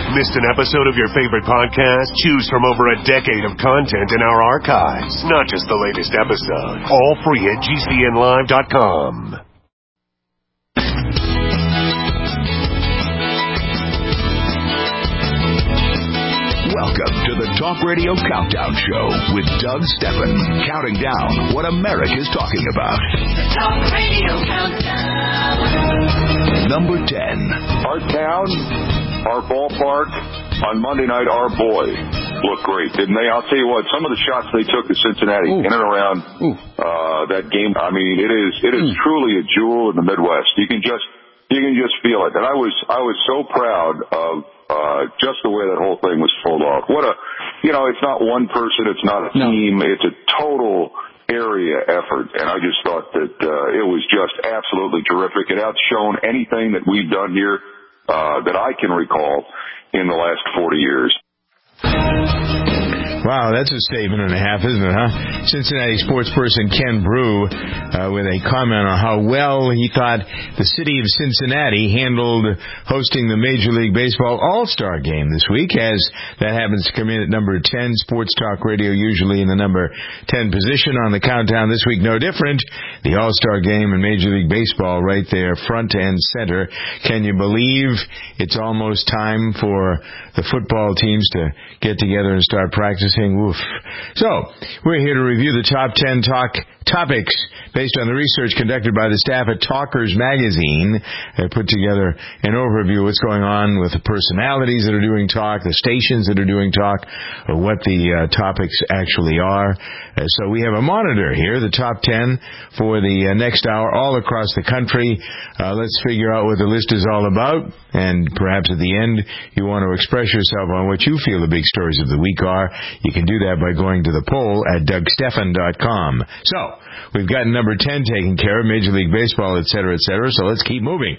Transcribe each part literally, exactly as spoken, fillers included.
Missed an episode of your favorite podcast? Choose from over a decade of content in our archives, not just the latest episode. All free at G C N live dot com. Welcome to the Talk Radio Countdown Show with Doug Stephan, counting down what America's talking about. The Talk Radio Countdown. Number ten. Our town, our ballpark, on Monday night, our boy looked great, didn't they? I'll tell you what, some of the shots they took to Cincinnati Ooh. in and around uh, that game, I mean, it is it is Ooh. truly a jewel in the Midwest. You can just you can just feel it. And I was I was so proud of Uh, just the way that whole thing was pulled off. What a, you know, it's not one person, it's not a team, no. It's a total area effort, and I just thought that uh, it was just absolutely terrific. It outshone anything that we've done here uh, that I can recall in the last forty years. Wow, that's a statement and a half, isn't it, huh? Cincinnati sports person Ken Brew uh, with a comment on how well he thought the city of Cincinnati handled hosting the Major League Baseball All-Star Game this week, as that happens to come in at number ten. Sports Talk Radio usually in the number ten position on the countdown. This week, no different. The All-Star Game and Major League Baseball right there, front and center. Can you believe it's almost time for the football teams to get together and start practicing? Woof. So, we're here to review the top ten talk topics based on the research conducted by the staff at Talkers Magazine. They put together an overview of what's going on with the personalities that are doing talk, the stations that are doing talk, or what the uh, topics actually are. Uh, so we have a monitor here, the top ten for the uh, next hour all across the country. Uh, let's figure out what the list is all about, and perhaps at the end you want to express yourself on what you feel the big stories of the week are. You can do that by going to the poll at Doug Stephan dot com. So, we've got number ten taken care of, Major League Baseball, et cetera, et cetera, so let's keep moving.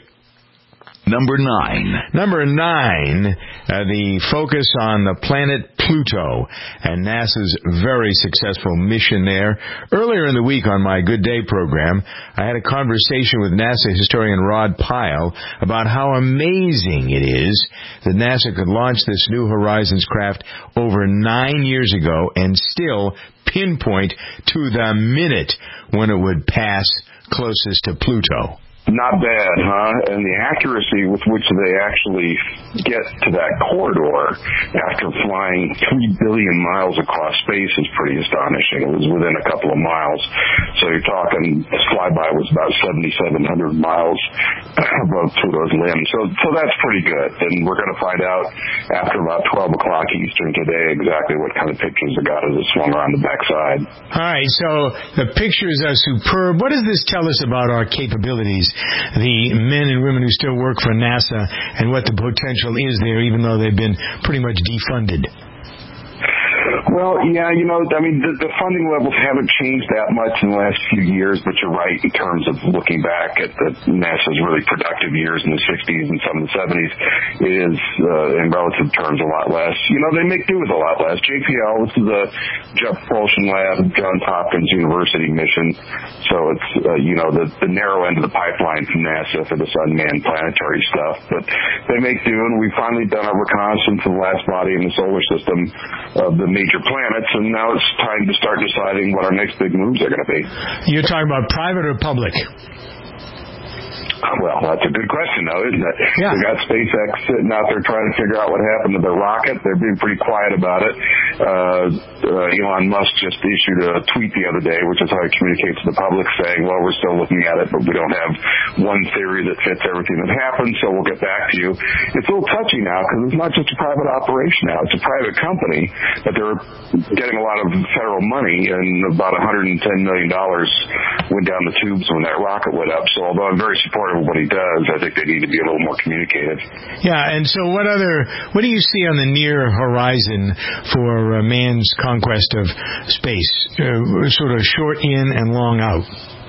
Number nine. Number nine, uh, the focus on the planet Pluto and NASA's very successful mission there. Earlier in the week on my Good Day program, I had a conversation with NASA historian Rod Pyle about how amazing it is that NASA could launch this New Horizons craft over nine years ago and still pinpoint to the minute when it would pass closest to Pluto. Not bad, huh? And the accuracy with which they actually get to that corridor after flying three billion miles across space is pretty astonishing. It was within a couple of miles. So you're talking, this flyby was about seventy-seven hundred miles above Pluto's limb. So, so that's pretty good. And we're going to find out after about twelve o'clock Eastern today exactly what kind of pictures it got as it swung around the backside. All right, so the pictures are superb. What does this tell us about our capabilities? The men and women who still work for NASA and what the potential is there, even though they've been pretty much defunded. Well, yeah, you know, I mean, the, the funding levels haven't changed that much in the last few years, but you're right in terms of looking back at the NASA's really productive years in the sixties and some of the seventies. It is, uh, in relative terms, a lot less. You know, they make do with a lot less. J P L, this is a Jet Propulsion Lab, Johns Hopkins University mission, so it's, uh, you know, the, the narrow end of the pipeline from NASA for this unmanned planetary stuff. But they make do, and we've finally done our reconnaissance of the last body in the solar system of the major planets, and now it's time to start deciding what our next big moves are going to be. You're talking about private or public? Well, that's a good question, though, isn't it? Yeah. We got SpaceX sitting out there trying to figure out what happened to their rocket. They're being pretty quiet about it. Uh, uh, Elon Musk just issued a tweet the other day, which is how he communicates to the public, saying, well, we're still looking at it, but we don't have one theory that fits everything that happened, so we'll get back to you. It's a little touchy now, because it's not just a private operation now. It's a private company, but they're getting a lot of federal money, and about one hundred ten million dollars went down the tubes when that rocket went up. So although I'm very supportive of what he does, I think they need to be a little more communicative. Yeah, and so what other, what do you see on the near horizon for uh, man's conquest of space, uh, sort of short in and long out?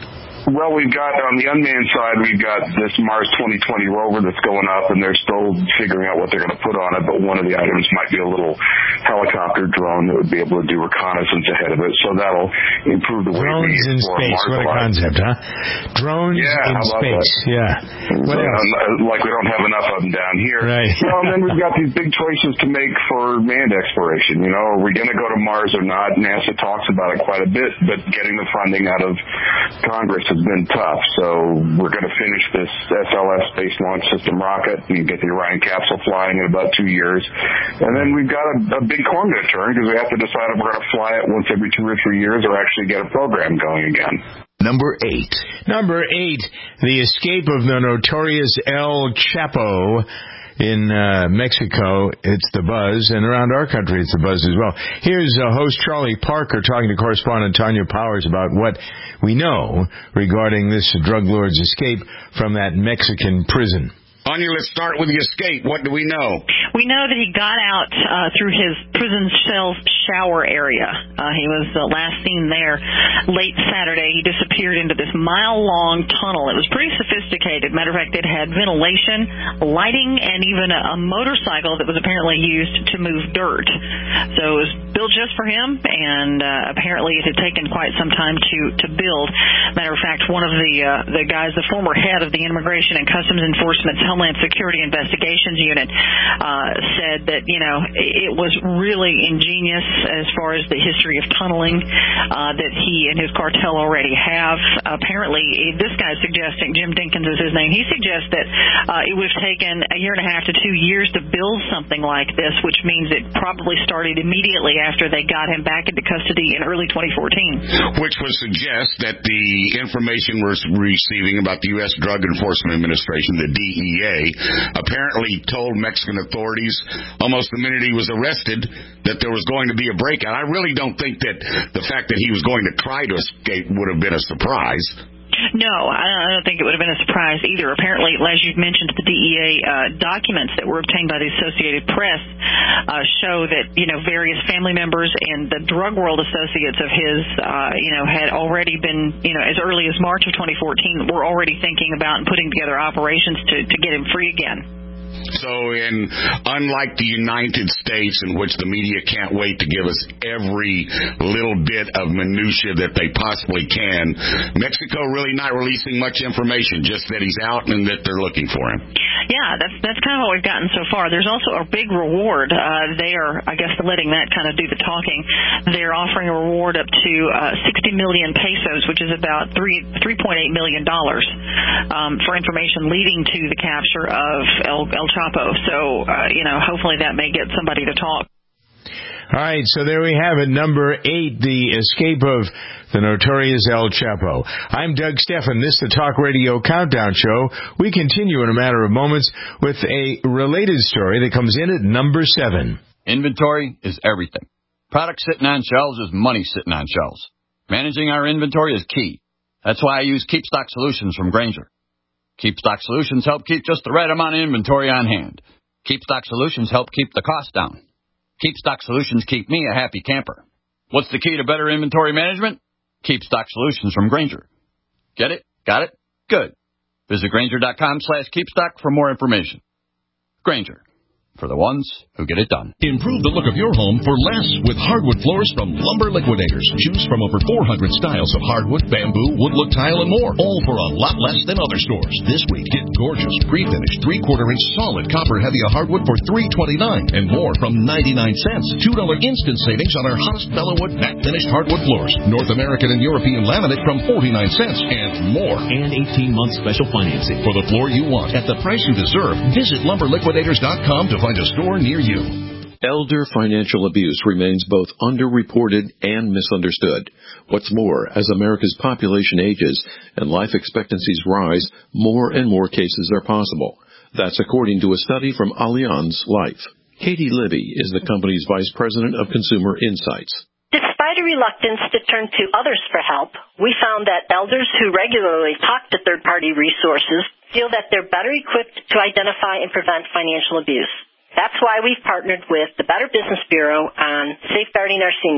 Well, we've got, on the unmanned side, we've got this Mars twenty twenty rover that's going up, and they're still figuring out what they're going to put on it, but one of the items might be a little helicopter drone that would be able to do reconnaissance ahead of it, so that'll improve the way Drones we in explore space, Mars what a alive. concept, huh? Drones Yeah, in how about space, that? yeah. What So, else? um, like we don't have enough of them down here. Right. Well, and then we've got these big choices to make for manned exploration. You know, are we going to go to Mars or not? NASA talks about it quite a bit, but getting the funding out of Congress has been tough. So we're going to finish this S L S Space Launch System rocket and get the Orion capsule flying in about two years. And then we've got a, a big corn to turn because we have to decide if we're going to fly it once every two or three years or actually get a program going again. Number eight. Number eight, the escape of the notorious El Chapo in uh, Mexico. It's the buzz, and around our country it's the buzz as well. Here's uh, host Charlie Parker talking to correspondent Tanya Powers about what we know regarding this drug lord's escape from that Mexican prison. Anya, let's start with the escape. What do we know? We know that he got out uh, through his prison cell's shower area. Uh, he was uh, last seen there late Saturday. He disappeared into this mile-long tunnel. It was pretty sophisticated. Matter of fact, it had ventilation, lighting, and even a, a motorcycle that was apparently used to move dirt. So it was built just for him, and uh, apparently it had taken quite some time to, to build. Matter of fact, one of the uh, the guys, the former head of the Immigration and Customs Enforcement's Homeland Security Investigations Unit, uh, said that, you know, it was really ingenious as far as the history of tunneling uh, that he and his cartel already have. Apparently, this guy's suggesting, Jim Dinkins is his name, he suggests that uh, it would have taken a year and a half to two years to build something like this, which means it probably started immediately after they got him back into custody in early twenty fourteen. Which would suggest that the information we're receiving about the U S Drug Enforcement Administration, the D E A, apparently told Mexican authorities almost the minute he was arrested that there was going to be a breakout. I really don't think that the fact that he was going to try to escape would have been a surprise. No, I don't think it would have been a surprise either. Apparently, as you've mentioned, the D E A uh, documents that were obtained by the Associated Press uh, show that, you know, various family members and the drug world associates of his, uh, you know, had already been, you know, as early as March of twenty fourteen, were already thinking about and putting together operations to, to get him free again. So, in unlike the United States, in which the media can't wait to give us every little bit of minutia that they possibly can, Mexico really not releasing much information, just that he's out and that they're looking for him. Yeah, that's that's kind of what we've gotten so far. There's also a big reward. Uh, they are, I guess, letting that kind of do the talking. They're offering a reward up to uh, sixty million pesos, which is about three three point eight million dollars, um, for information leading to the capture of El, El Chapo. So, uh, you know, hopefully that may get somebody to talk. All right, so there we have it, number eight, the escape of the notorious El Chapo. I'm Doug Stephan. This is the Talk Radio Countdown Show. We continue in a matter of moments with a related story that comes in at number seven. Inventory is everything. Product sitting on shelves is money sitting on shelves. Managing our inventory is key. That's why I use KeepStock Solutions from Grainger. KeepStock Solutions help keep just the right amount of inventory on hand. KeepStock Solutions help keep the cost down. KeepStock Solutions keep me a happy camper. What's the key to better inventory management? KeepStock Solutions from Grainger. Get it? Got it? Good. Visit Grainger.com slash KeepStock for more information. Grainger. For the ones who get it done. Improve the look of your home for less with hardwood floors from Lumber Liquidators. Choose from over four hundred styles of hardwood, bamboo, woodlook tile, and more. All for a lot less than other stores. This week, get gorgeous, pre-finished, three-quarter inch solid copper Hevia hardwood for three twenty-nine and more from ninety-nine cents. two dollars instant savings on our hottest Bellawood matte finished hardwood floors. North American and European laminate from forty-nine cents and more. And eighteen month special financing for the floor you want at the price you deserve. Visit lumber liquidators dot com to find a store near you. Elder financial abuse remains both underreported and misunderstood. What's more, as America's population ages and life expectancies rise, more and more cases are possible. That's according to a study from Allianz Life. Katie Libby is the company's Vice President of Consumer Insights. Despite a reluctance to turn to others for help, we found that elders who regularly talk to third-party resources feel that they're better equipped to identify and prevent financial abuse. That's why we've partnered with the Better Business Bureau on safeguarding our seniors.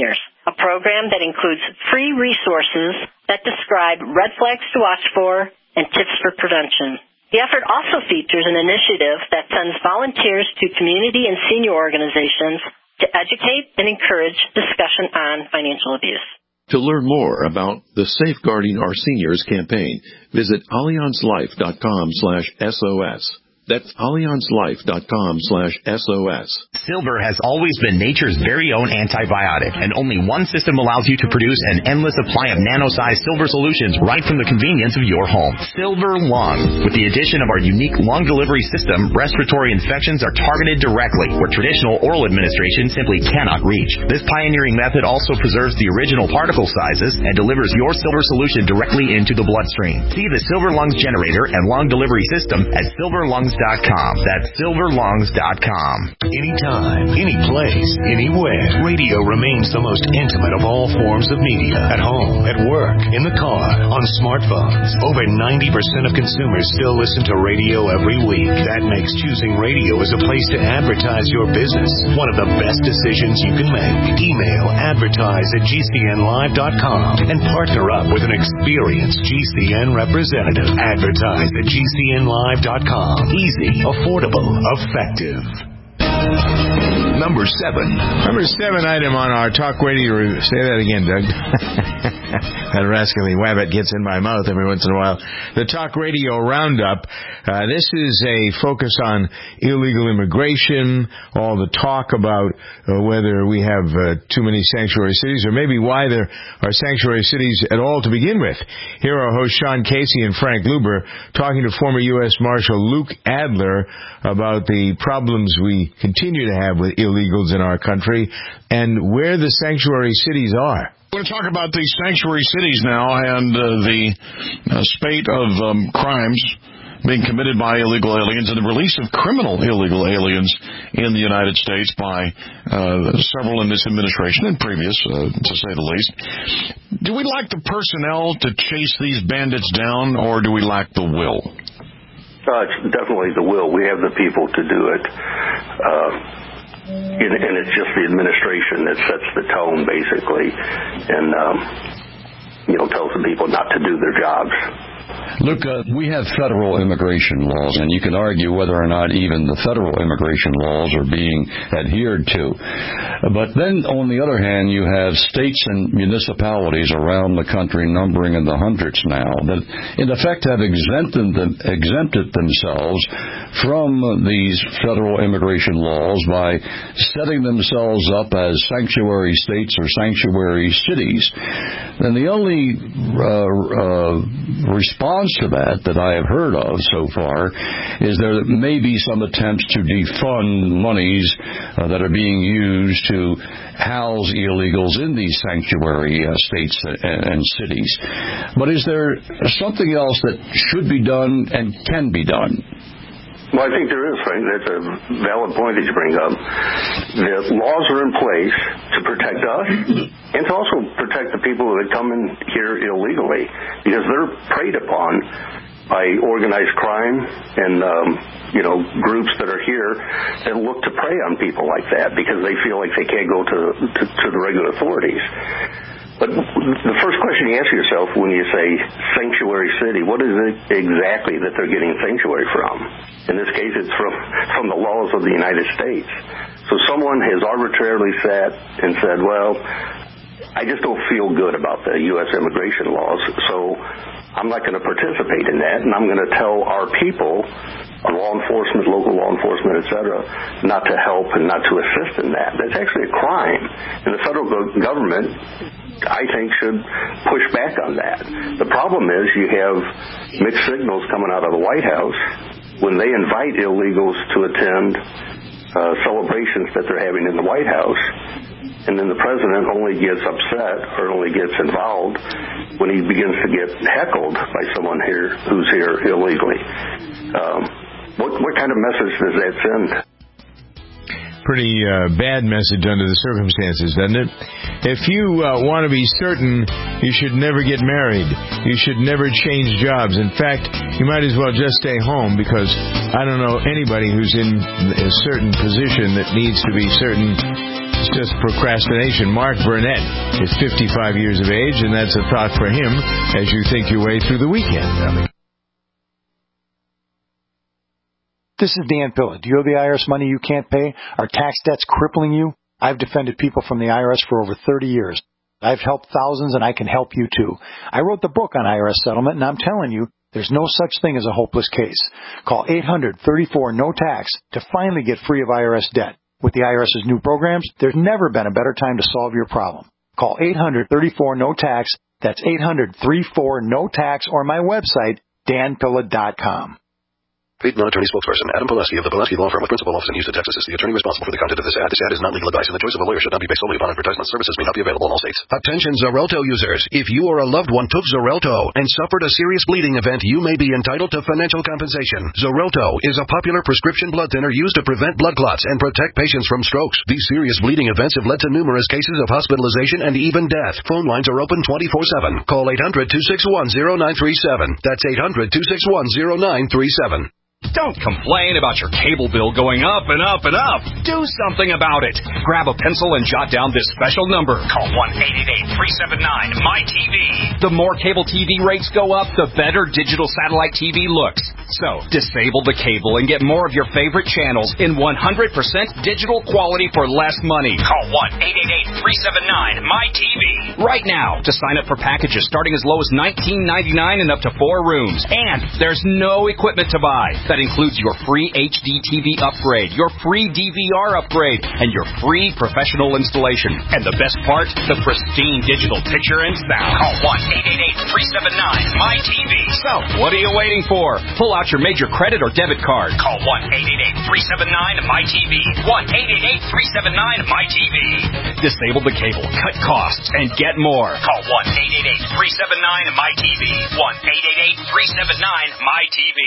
a program that includes free resources that describe red flags to watch for and tips for prevention. The effort also features an initiative that sends volunteers to community and senior organizations to educate and encourage discussion on financial abuse. To learn more about the Safeguarding Our Seniors campaign, visit allianzlife.com slash SOS. That's allianzlife.com slash SOS. Silver has always been nature's very own antibiotic, and only one system allows you to produce an endless supply of nano-sized silver solutions right from the convenience of your home. Silver Lung. With the addition of our unique lung delivery system, respiratory infections are targeted directly, where traditional oral administration simply cannot reach. This pioneering method also preserves the original particle sizes and delivers your silver solution directly into the bloodstream. See the Silver Lungs generator and lung delivery system at silver lungs dot com. That's silver lungs dot com. Anytime, any place, anywhere. Radio remains the most intimate of all forms of media. At home, at work, in the car, on smartphones. Over ninety percent of consumers still listen to radio every week. That makes choosing radio as a place to advertise your business one of the best decisions you can make. Email advertise at g c n live dot com and partner up with an experienced G C N representative. Advertise at g c n live dot com. Easy, affordable, effective. Number seven. Number seven item on our talk radio. Say that again, Doug. That rascally wabbit gets in my mouth every once in a while. The talk radio roundup. Uh, this is a focus on illegal immigration, all the talk about uh, whether we have uh, too many sanctuary cities, or maybe why there are sanctuary cities at all to begin with. Here are hosts Sean Casey and Frank Luber talking to former U S Marshal Luke Adler about the problems we continue to have with illegals in our country and where the sanctuary cities are. We're going to talk about these sanctuary cities now and uh, the uh, spate of um, crimes being committed by illegal aliens and the release of criminal illegal aliens in the United States by uh, several in this administration and previous, uh, to say the least. Do we lack the personnel to chase these bandits down, or do we lack the will? Uh, it's definitely the will. We have the people to do it. Uh, and, and it's just the administration that sets the tone, basically, and, um, you know, tells the people not to do their jobs. Look, uh, we have federal immigration laws, and you can argue whether or not even the federal immigration laws are being adhered to. But then, on the other hand, you have states and municipalities around the country, numbering in the hundreds now, that in effect have exempted, them, exempted themselves from these federal immigration laws by setting themselves up as sanctuary states or sanctuary cities. And the only uh, uh, response to that that I have heard of so far is there may be some attempts to defund monies uh, that are being used to house illegals in these sanctuary uh, states and, and cities. But is there something else that should be done and can be done? Well, I think there is, Frank. That's a valid point that you bring up. The laws are in place to protect us and to also protect the people that come in here illegally, because they're preyed upon by organized crime and, um, you know, groups that are here that look to prey on people like that because they feel like they can't go to, to, to the regular authorities. But the first question you ask yourself when you say sanctuary city, what is it exactly that they're getting sanctuary from? In this case, it's from, from the laws of the United States. So someone has arbitrarily sat and said, well, I just don't feel good about the U S immigration laws, so I'm not going to participate in that, and I'm going to tell our people, our law enforcement, local law enforcement, et cetera, not to help and not to assist in that. That's actually a crime. And the federal government, I think, should push back on that. The problem is you have mixed signals coming out of the White House when they invite illegals to attend uh, celebrations that they're having in the White House, and then the president only gets upset or only gets involved when he begins to get heckled by someone here who's here illegally. Um, what, what kind of message does that send? pretty uh, bad message under the circumstances, doesn't it? If you uh, want to be certain, you should never get married. You should never change jobs. In fact, you might as well just stay home, because I don't know anybody who's in a certain position that needs to be certain. It's just procrastination. Mark Burnett is fifty-five years of age, and that's a thought for him as you think your way through the weekend. I mean, this is Dan Pilla. Do you owe the I R S money you can't pay? Are tax debts crippling you? I've defended people from the I R S for over thirty years. I've helped thousands, and I can help you too. I wrote the book on I R S settlement, and I'm telling you, there's no such thing as a hopeless case. Call eight hundred, thirty-four, no tax to finally get free of I R S debt. With the I R S's new programs, there's never been a better time to solve your problem. Call eight hundred, thirty-four, no tax. That's eight hundred, thirty-four, no tax, or my website, dan pilla dot com. Paid non-attorney spokesperson Adam Pileski of the Pileski Law Firm with principal office in Houston, Texas is the attorney responsible for the content of this ad. This ad is not legal advice, and the choice of a lawyer should not be based solely upon advertisement. Services may not be available in all states. Attention Xarelto users. If you or a loved one took Xarelto and suffered a serious bleeding event, you may be entitled to financial compensation. Xarelto is a popular prescription blood thinner used to prevent blood clots and protect patients from strokes. These serious bleeding events have led to numerous cases of hospitalization and even death. Phone lines are open twenty-four seven. Call eight hundred, two six one, zero nine three seven. That's eight hundred, two six one, zero nine three seven. Don't complain about your cable bill going up and up and up. Do something about it. Grab a pencil and jot down this special number. Call one eight eight eight, three seven nine, M Y T V. The more cable T V rates go up, the better digital satellite T V looks. So, disable the cable and get more of your favorite channels in one hundred percent digital quality for less money. Call one eight eight eight, three seven nine, M Y T V right now to sign up for packages starting as low as nineteen ninety-nine and up to four rooms. And there's no equipment to buy. That includes your free H D T V upgrade, your free D V R upgrade, and your free professional installation. And the best part, the pristine digital picture and sound. Call one eight eight eight, three seven nine, M Y T V. So, what are you waiting for? Pull out your major credit or debit card. Call one eight eight eight, three seven nine, M Y T V. one eight eight eight, three seven nine, M Y T V. Disable the cable, cut costs, and get more. Call one eight eight eight, three seven nine, M Y T V. one eight eight eight, three seven nine, M Y T V.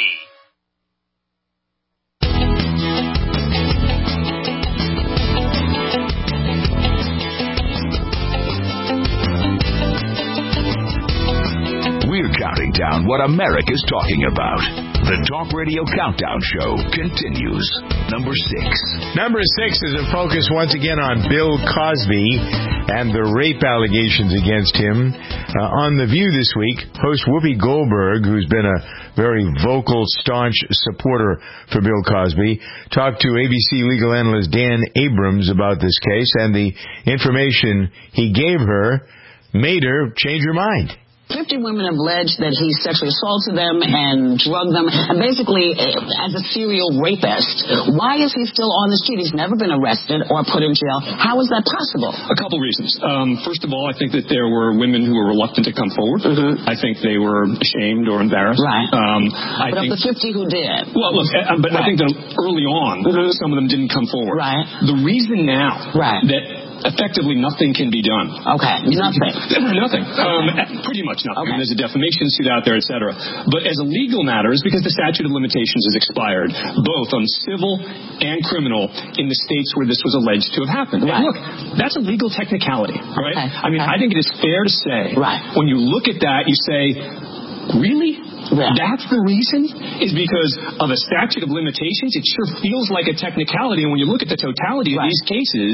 We're counting down what America's talking about. The Talk Radio Countdown Show continues. Number six. Number six is a focus once again on Bill Cosby and the rape allegations against him. Uh, on The View this week, host Whoopi Goldberg, who's been a very vocal, staunch supporter for Bill Cosby, talked to A B C legal analyst Dan Abrams about this case, and the information he gave her made her change her mind. fifty women have alleged that he sexually assaulted them and drugged them, and basically as a serial rapist. Why is he still on the street? He's never been arrested or put in jail. How is that possible? A couple reasons. Um, first of all, I think that there were women who were reluctant to come forward. Mm-hmm. I think they were ashamed or embarrassed. Right. Um, I but think, of the fifty who did. Well, look, uh, but right. I think that early on, mm-hmm. some of them didn't come forward. Right. The reason now right. that effectively nothing can be done. Okay, nothing. nothing. Um, pretty much nothing. Okay. There's a defamation suit out there, et cetera. But as a legal matter, it's because the statute of limitations has expired, both on civil and criminal, in the states where this was alleged to have happened. Right. And look, that's a legal technicality, right? Okay. I mean, okay. I think it is fair to say, right. when you look at that, you say, really? Yeah. That's the reason? Is because of a statute of limitations? It sure feels like a technicality, and when you look at the totality of right. these cases,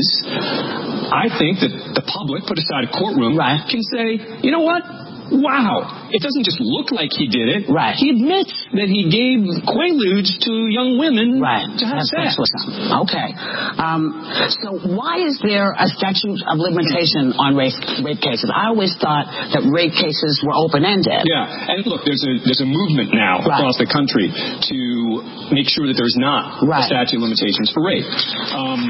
I think that the public, put aside a courtroom, right. can say, you know what? Wow, it doesn't just look like he did it. Right. He admits that he gave quaaludes to young women right. to have sex. Okay. Um, so why is there a statute of limitation on rape, rape cases? I always thought that rape cases were open-ended. Yeah, and look, there's a there's a movement now right. across the country to make sure that there's not right. a statute of limitations for rape. Um,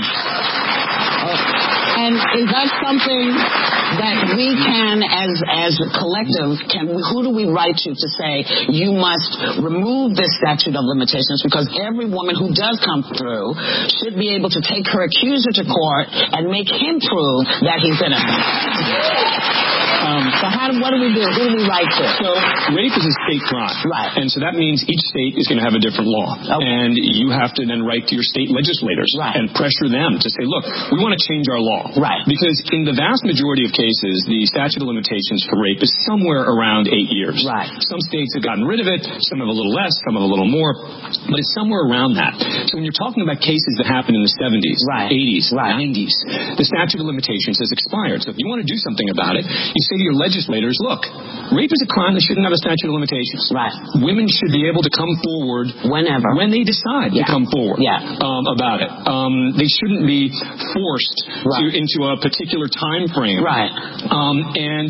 and is that something that we can, as as a collective, can who do we write to to say you must remove this statute of limitations, because every woman who does come through should be able to take her accuser to court and make him prove that he's innocent? Um, so how do, what do we do? Who do we write to? So rape is a state crime. Right. And so that means each state is going to have a different law. Okay. And you have to then write to your state legislators right. and pressure them to say, look, we want to change our law. Right. Because in the vast majority of cases, the statute of limitations for rape is somewhere around eight years. Right. Some states have gotten rid of it, some have a little less, some have a little more, but it's somewhere around that. So when you're talking about cases that happened in the seventies, right. eighties, right. nineties, the statute of limitations has expired. So if you want to do something about it, you say to your legislators, look, rape is a crime that shouldn't have a statute of limitations. Right. Women should be able to come forward whenever, when they decide yeah. to come forward yeah. um, about it. Um, they shouldn't be forced right. to, into a particular time frame. Right. Um, and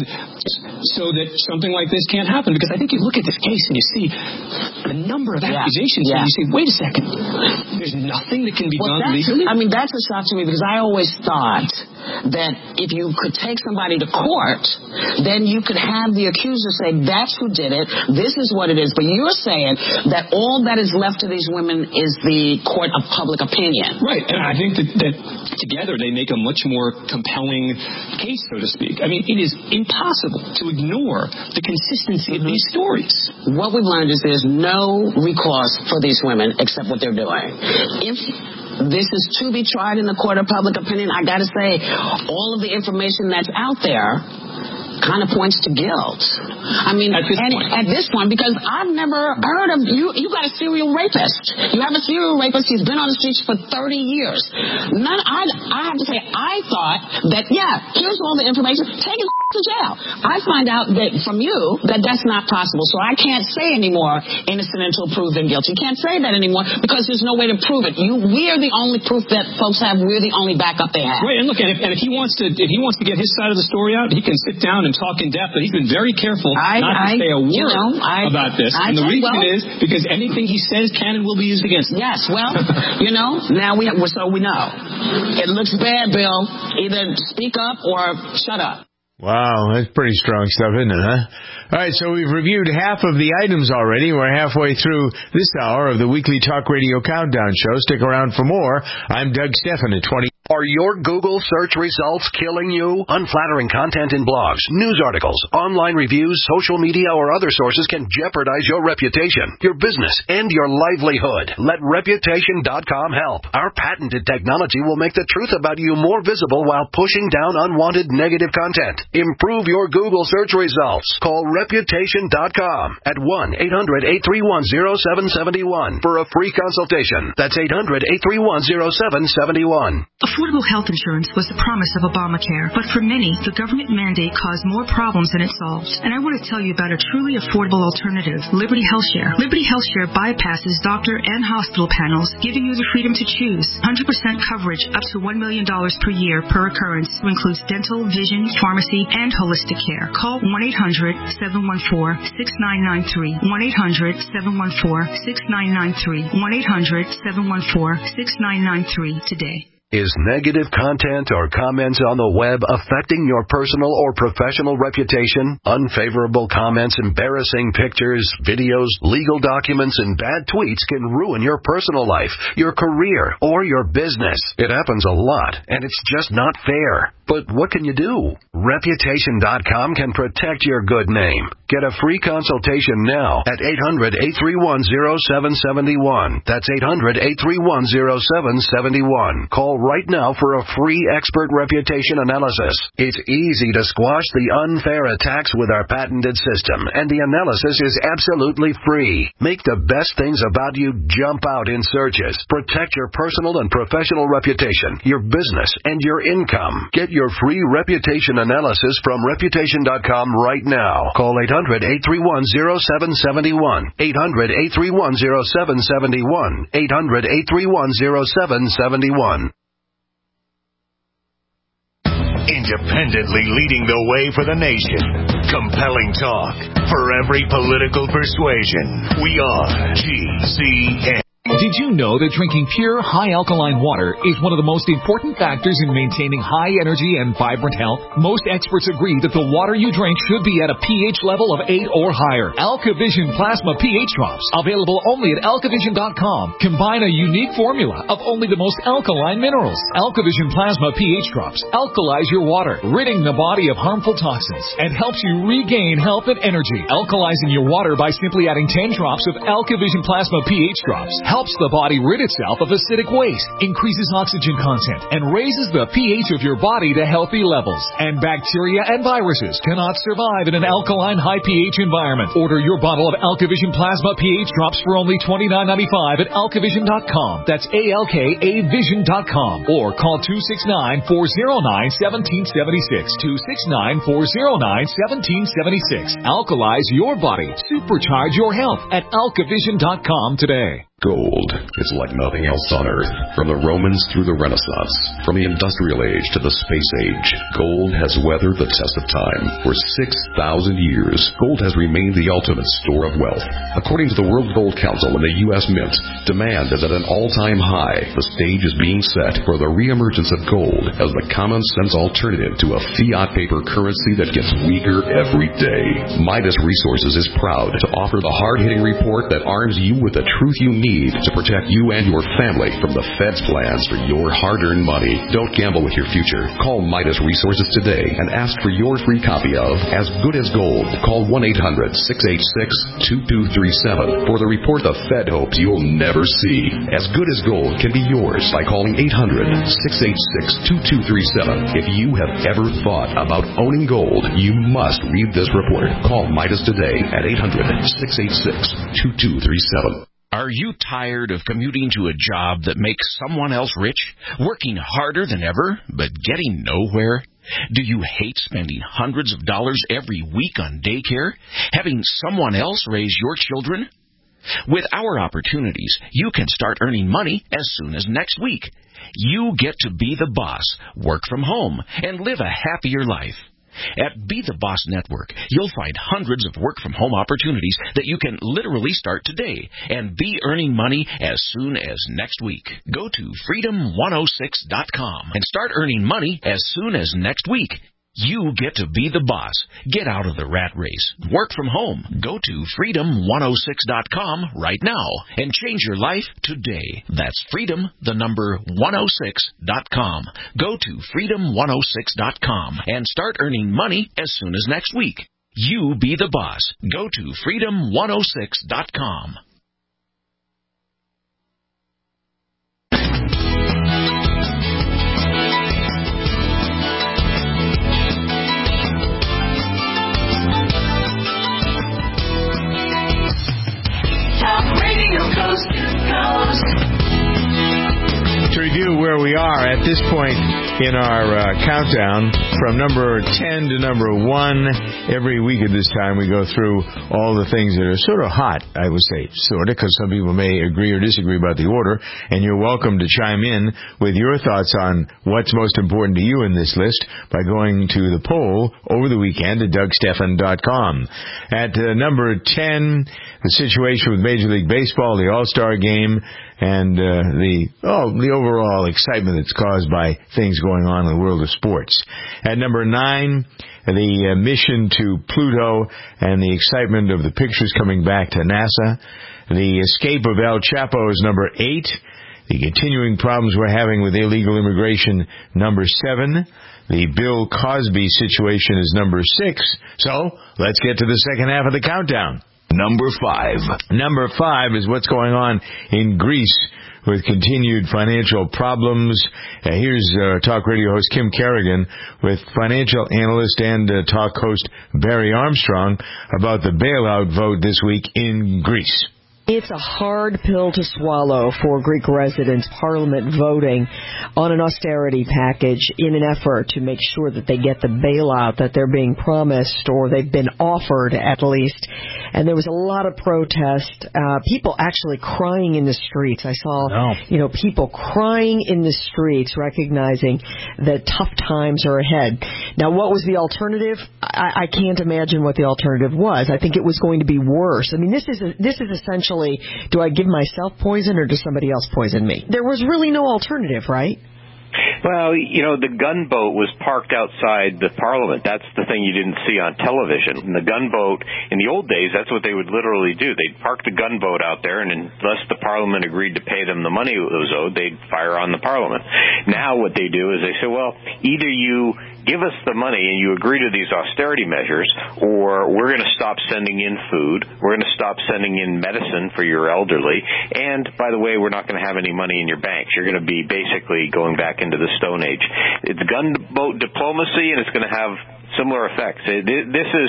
so that something like this can't happen. Because I think you look at this case and you see the number of yeah. accusations yeah. and you say, wait a second, there's nothing that can be well, done legally? I mean, that's a shock to me because I always thought that if you could take somebody to court, then you could have the accuser say, that's who did it, this is what it is. But you're saying that all that is left to these women is the court of public opinion. Right, and I think that, that together they make a much more compelling case, so to speak. I mean, it is impossible to ignore the consistency mm-hmm. of these stories. What we've learned is there's no recourse for these women except what they're doing. If this is to be tried in the court of public opinion, I got to say, all of the information that's out there kind of points to guilt. I mean, at this and point, at this point because I've never heard of you. You got a serial rapist. You have a serial rapist. He's been on the streets for thirty years. None. I, I have to say, I thought that yeah, here's all the information. Take him to jail. I find out that from you that that's not possible. So I can't say anymore innocent until proven guilty. You can't say that anymore because there's no way to prove it. You, we are the only proof that folks have. We're the only backup they have. Right. And look, and if, and if he wants to, if he wants to get his side of the story out, he can sit down and talk in depth, but he's been very careful I, not I, to say a word you know, I, about this. I, and the reason well, is because anything he says can and will be used against him. Yes, well, you know, now we have, so we know. It looks bad, Bill. Either speak up or shut up. Wow, that's pretty strong stuff, isn't it, huh? All right, so we've reviewed half of the items already. We're halfway through this hour of the Weekly Talk Radio Countdown Show. Stick around for more. I'm Doug Stephan at twenty. Are your Google search results killing you? Unflattering content in blogs, news articles, online reviews, social media, or other sources can jeopardize your reputation, your business, and your livelihood. Let Reputation dot com help. Our patented technology will make the truth about you more visible while pushing down unwanted negative content. Improve your Google search results. Call Reputation dot com at one eight hundred eight three one zero seven seven one for a free consultation. That's eight hundred eight three one zero seven seven one. Affordable health insurance was the promise of Obamacare, but for many, the government mandate caused more problems than it solved. And I want to tell you about a truly affordable alternative, Liberty HealthShare. Liberty HealthShare bypasses doctor and hospital panels, giving you the freedom to choose. one hundred percent coverage up to one million dollars per year per occurrence, which includes dental, vision, pharmacy, and holistic care. Call one eight hundred seven one four six nine nine three. one eight hundred seven one four six nine nine three. one eight hundred seven one four six nine nine three today. Is negative content or comments on the web affecting your personal or professional reputation? Unfavorable comments, embarrassing pictures, videos, legal documents, and bad tweets can ruin your personal life, your career, or your business. It happens a lot, and it's just not fair. But what can you do? Reputation dot com can protect your good name. Get a free consultation now at eight hundred eight three one zero seven seven one. That's eight hundred eight three one zero seven seven one. Call right now for a free expert reputation analysis. It's easy to squash the unfair attacks with our patented system, and the analysis is absolutely free. Make the best things about you jump out in searches. Protect your personal and professional reputation, your business, and your income. Get your free reputation analysis from Reputation dot com right now. Call eight hundred eight three one zero seven seven one. eight hundred eight three one zero seven seven one. eight hundred eight three one zero seven seven one. Independently leading the way for the nation. Compelling talk for every political persuasion. We are G C N. Did you know that drinking pure, high alkaline water is one of the most important factors in maintaining high energy and vibrant health? Most experts agree that the water you drink should be at a pH level of eight or higher. AlkaVision Plasma pH Drops, available only at alkavision dot com, combine a unique formula of only the most alkaline minerals. AlkaVision Plasma pH Drops alkalize your water, ridding the body of harmful toxins, and helps you regain health and energy. Alkalizing your water by simply adding ten drops of AlkaVision Plasma pH Drops helps the body rid itself of acidic waste, increases oxygen content, and raises the pH of your body to healthy levels. And bacteria and viruses cannot survive in an alkaline high pH environment. Order your bottle of AlkaVision Plasma pH Drops for only twenty-nine ninety-five at alkavision dot com. That's A L K A vision dot com. Or call two six nine, four oh nine, one seven seven six. two six nine, four oh nine, one seven seven six. Alkalize your body. Supercharge your health at alkavision dot com today. Gold is like nothing else on Earth. From the Romans through the Renaissance, from the Industrial Age to the Space Age, gold has weathered the test of time. For six thousand years, gold has remained the ultimate store of wealth. According to the World Gold Council and the U S Mint, demand is at an all-time high. The stage is being set for the reemergence of gold as the common-sense alternative to a fiat paper currency that gets weaker every day. Midas Resources is proud to offer the hard-hitting report that arms you with the truth you need to protect you and your family from the Fed's plans for your hard-earned money. Don't gamble with your future. Call Midas Resources today and ask for your free copy of As Good as Gold. Call one eight hundred, six eight six, two two three seven for the report the Fed hopes you'll never see. As Good as Gold can be yours by calling eight hundred, six eight six, two two three seven. If you have ever thought about owning gold, you must read this report. Call Midas today at eight hundred, six eight six, two two three seven. Are you tired of commuting to a job that makes someone else rich, working harder than ever, but getting nowhere? Do you hate spending hundreds of dollars every week on daycare, having someone else raise your children? With our opportunities, you can start earning money as soon as next week. You get to be the boss, work from home, and live a happier life. At Be the Boss Network, you'll find hundreds of work-from-home opportunities that you can literally start today and be earning money as soon as next week. Go to freedom one oh six dot com and start earning money as soon as next week. You get to be the boss. Get out of the rat race. Work from home. Go to freedom one oh six dot com right now and change your life today. That's freedom, the number one oh six dot com. Go to freedom one oh six dot com and start earning money as soon as next week. You be the boss. Go to freedom one oh six dot com. Coast to coast. To review where we are at this point in our uh, countdown, from number ten to number one, every week at this time we go through all the things that are sort of hot, I would say, sort of, because some people may agree or disagree about the order, and you're welcome to chime in with your thoughts on what's most important to you in this list by going to the poll over the weekend at doug stephan dot com. At uh, number ten, the situation with Major League Baseball, the All-Star Game, and uh, the oh, the overall excitement that's caused by things going on in the world of sports. At number nine, the uh, mission to Pluto and the excitement of the pictures coming back to NASA. The escape of El Chapo is number eight. The continuing problems we're having with illegal immigration, number seven. The Bill Cosby situation is number six. So, let's get to the second half of the countdown. Number five. Number five is what's going on in Greece with continued financial problems. Uh, here's uh, talk radio host Kim Kerrigan with financial analyst and uh, talk host Barry Armstrong about the bailout vote this week in Greece. It's a hard pill to swallow for Greek residents, Parliament voting on an austerity package in an effort to make sure that they get the bailout that they're being promised, or they've been offered at least. And there was a lot of protest, uh, people actually crying in the streets. I saw, no. you know, people crying in the streets, recognizing that tough times are ahead. Now, what was the alternative? Uh, I, I can't imagine what the alternative was. I think it was going to be worse. I mean, this is a, this is essentially, do I give myself poison or does somebody else poison me? There was really no alternative, right? Well, you know, the gunboat was parked outside the Parliament. That's the thing you didn't see on television. And the gunboat, in the old days, that's what they would literally do. They'd park the gunboat out there, and unless the Parliament agreed to pay them the money that was owed, they'd fire on the Parliament. Now what they do is they say, well, either you give us the money and you agree to these austerity measures, or we're going to stop sending in food, we're going to stop sending in medicine for your elderly, and, by the way, we're not going to have any money in your banks. You're going to be basically going back into the Stone Age. It's gunboat diplomacy, and it's going to have similar effects. This is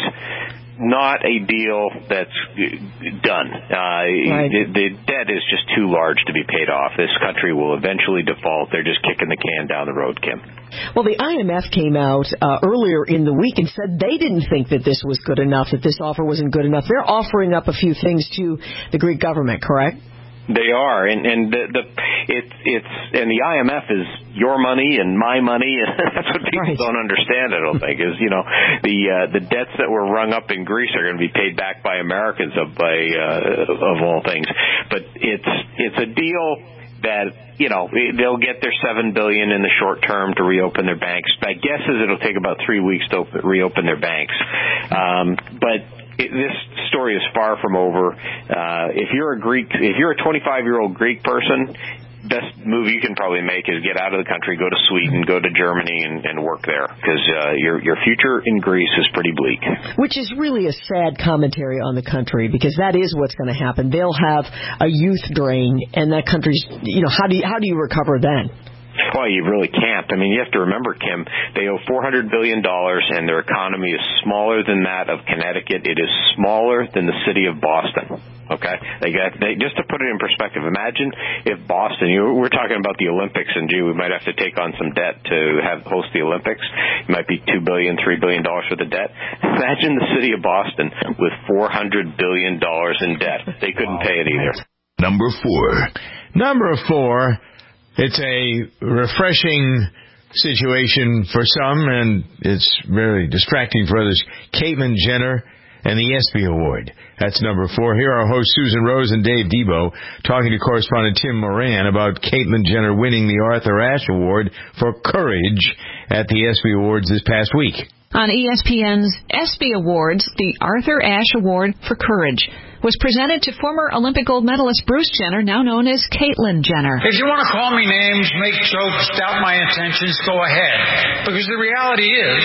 not a deal that's done. Uh, right. the, the debt is just too large to be paid off. This country will eventually default. They're just kicking the can down the road, Kim. Well, the I M F came out uh, earlier in the week and said they didn't think that this was good enough, that this offer wasn't good enough. They're offering up a few things to the Greek government, correct? They are, and and the, the it, it's and the I M F is your money and my money, and that's what people right. don't understand. I don't think is you know the uh, the debts that were rung up in Greece are going to be paid back by Americans of by uh, of all things. But it's it's a deal that you know they'll get their seven billion in the short term to reopen their banks. My guess is it'll take about three weeks to open, reopen their banks, um, but. It, this story is far from over. Uh, if you're a Greek, if you're a twenty-five-year-old Greek person, best move you can probably make is get out of the country, go to Sweden, go to Germany, and, and work there, because uh, your your future in Greece is pretty bleak. Which is really a sad commentary on the country, because that is what's going to happen. They'll have a youth drain, and that country's, you know, how do you, how do you recover then? Well, you really can't. I mean, you have to remember, Kim, they owe four hundred billion dollars, and their economy is smaller than that of Connecticut. It is smaller than the city of Boston. Okay? They got, they, just to put it in perspective, imagine if Boston, you, we're talking about the Olympics, and gee, we might have to take on some debt to have host the Olympics. It might be two billion dollars, three billion dollars for the debt. Imagine the city of Boston with four hundred billion dollars in debt. They couldn't wow. pay it either. Number four. Number four. It's a refreshing situation for some, and it's very distracting for others. Caitlyn Jenner and the ESPY Award. That's number four. Here are hosts Susan Rose and Dave Debo talking to correspondent Tim Moran about Caitlyn Jenner winning the Arthur Ashe Award for Courage at the ESPY Awards this past week. On E S P N's ESPY Awards, the Arthur Ashe Award for Courage was presented to former Olympic gold medalist Bruce Jenner, now known as Caitlyn Jenner. If you want to call me names, make jokes, doubt my intentions, go ahead. Because the reality is,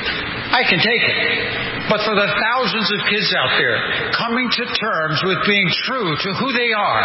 I can take it. But for the thousands of kids out there coming to terms with being true to who they are,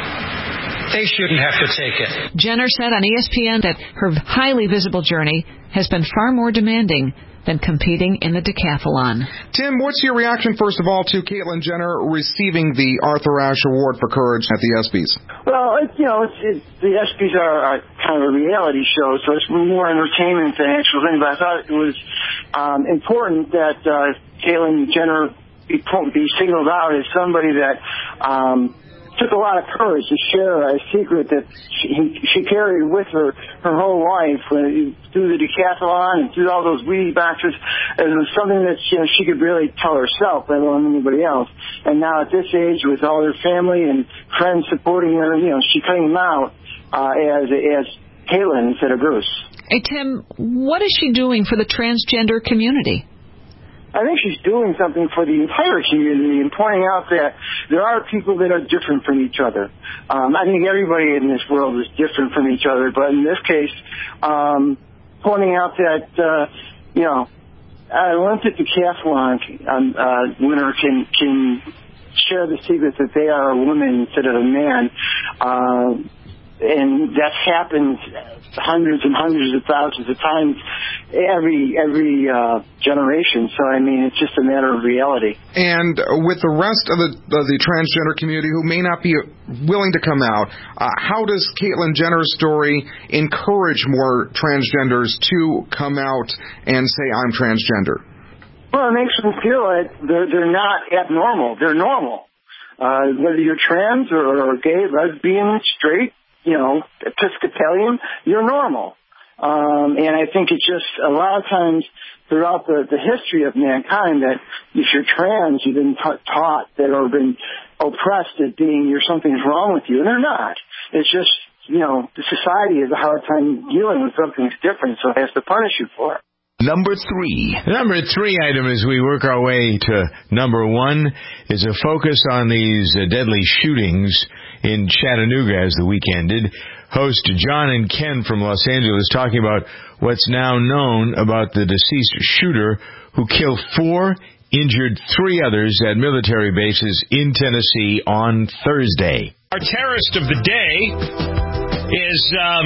they shouldn't have to take it. Jenner said on E S P N that her highly visible journey has been far more demanding than competing in the decathlon. Tim, what's your reaction, first of all, to Caitlyn Jenner receiving the Arthur Ashe Award for Courage at the ESPYs? Well, it, you know, it's, it, the ESPYs are, are kind of a reality show, so it's more entertainment than actual thing, but I thought it was um, important that uh, Caitlyn Jenner be, be singled out as somebody that um, took a lot of courage to share a secret that she, she carried with her her whole life uh, through the decathlon and through all those wheatie boxes. It was something that you know, she could really tell herself, let alone anybody else. And now at this age, with all her family and friends supporting her, you know, she came out uh, as as Caitlyn instead of Bruce. Hey, Tim, what is she doing for the transgender community? I think she's doing something for the entire community and pointing out that there are people that are different from each other. Um, I think everybody in this world is different from each other, but in this case, um, pointing out that, uh, you know, an Olympic decathlon um, uh, winner can, can share the secret that they are a woman instead of a man. Uh, and that's happened hundreds and hundreds of thousands of times every every uh, generation. So, I mean, it's just a matter of reality. And with the rest of the, of the transgender community who may not be willing to come out, uh, how does Caitlyn Jenner's story encourage more transgenders to come out and say, I'm transgender? Well, it makes them feel like they're, they're not abnormal. They're normal. Uh, whether you're trans or, or gay, lesbian, straight, you know, Episcopalian, you're normal. Um, and I think it's just a lot of times throughout the, the history of mankind that if you're trans, you've been ta- taught that or been oppressed as being you're something's wrong with you, and they're not. It's just, you know, the society has a hard time dealing with something that's different, so it has to punish you for it. Number three. The number three item as we work our way to number one is a focus on these uh, deadly shootings in Chattanooga as the week ended. Host John and Ken from Los Angeles talking about what's now known about the deceased shooter who killed four, injured three others at military bases in Tennessee on Thursday. Our terrorist of the day is um,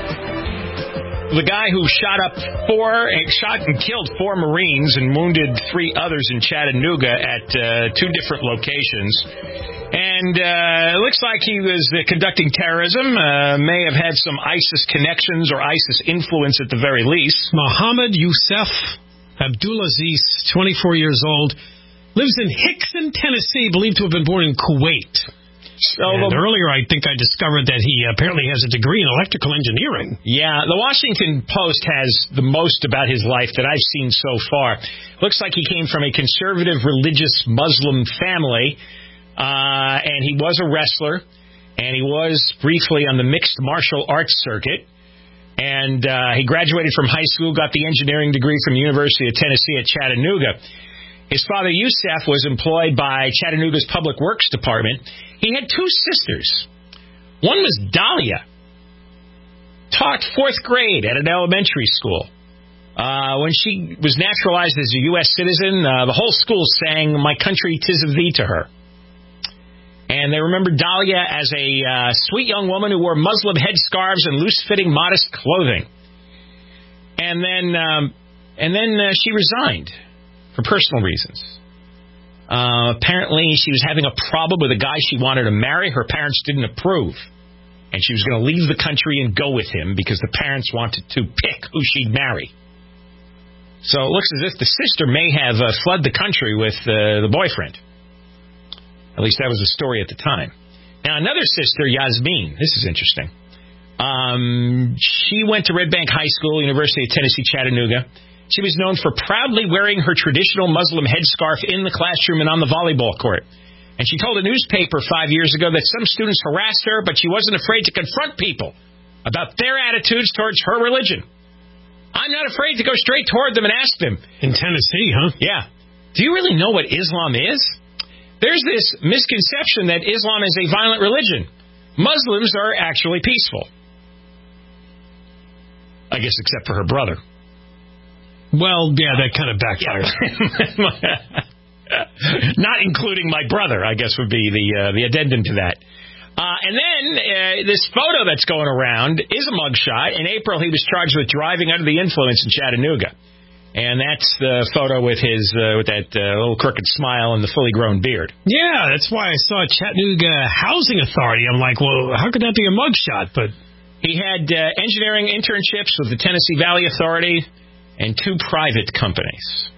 the guy who shot up four, shot and killed four Marines and wounded three others in Chattanooga at uh, two different locations. And uh, it looks like he was uh, conducting terrorism, uh, may have had some ISIS connections or ISIS influence at the very least. Mohammed Youssef Abdulaziz, twenty-four years old, lives in Hickson, Tennessee, believed to have been born in Kuwait. So and the, earlier, I think I discovered that he apparently has a degree in electrical engineering. Yeah, the Washington Post has the most about his life that I've seen so far. Looks like he came from a conservative religious Muslim family. Uh, and he was a wrestler, and he was briefly on the mixed martial arts circuit, and uh, he graduated from high school, got the engineering degree from the University of Tennessee at Chattanooga. His father, Youssef, was employed by Chattanooga's Public Works Department. He had two sisters. One was Dahlia, taught fourth grade at an elementary school. Uh, when she was naturalized as a U S citizen, uh, the whole school sang "My Country 'Tis of Thee" to her. And they remember Dahlia as a uh, sweet young woman who wore Muslim headscarves and loose-fitting, modest clothing. And then, um, and then uh, she resigned for personal reasons. Uh, apparently, she was having a problem with a guy she wanted to marry. Her parents didn't approve, and she was going to leave the country and go with him because the parents wanted to pick who she'd marry. So it looks as if the sister may have uh, fled the country with uh, the boyfriend. At least that was the story at the time. Now, another sister, Yasmin, this is interesting. Um, she went to Red Bank High School, University of Tennessee, Chattanooga. She was known for proudly wearing her traditional Muslim headscarf in the classroom and on the volleyball court. And she told a newspaper five years ago that some students harassed her, but she wasn't afraid to confront people about their attitudes towards her religion. I'm not afraid to go straight toward them and ask them. In Tennessee, huh? Yeah. Do you really know what Islam is? There's this misconception that Islam is a violent religion. Muslims are actually peaceful. I guess except for her brother. Well, yeah, that kind of backfires. Not including my brother, I guess would be the uh, the addendum to that. Uh, and then uh, this photo that's going around is a mugshot. In April, he was charged with driving under the influence in Chattanooga. And that's the photo with his uh, with that uh, little crooked smile and the fully grown beard. Yeah, that's why I saw Chattanooga Housing Authority. I'm like, well, how could that be a mugshot? But he had uh, engineering internships with the Tennessee Valley Authority and two private companies.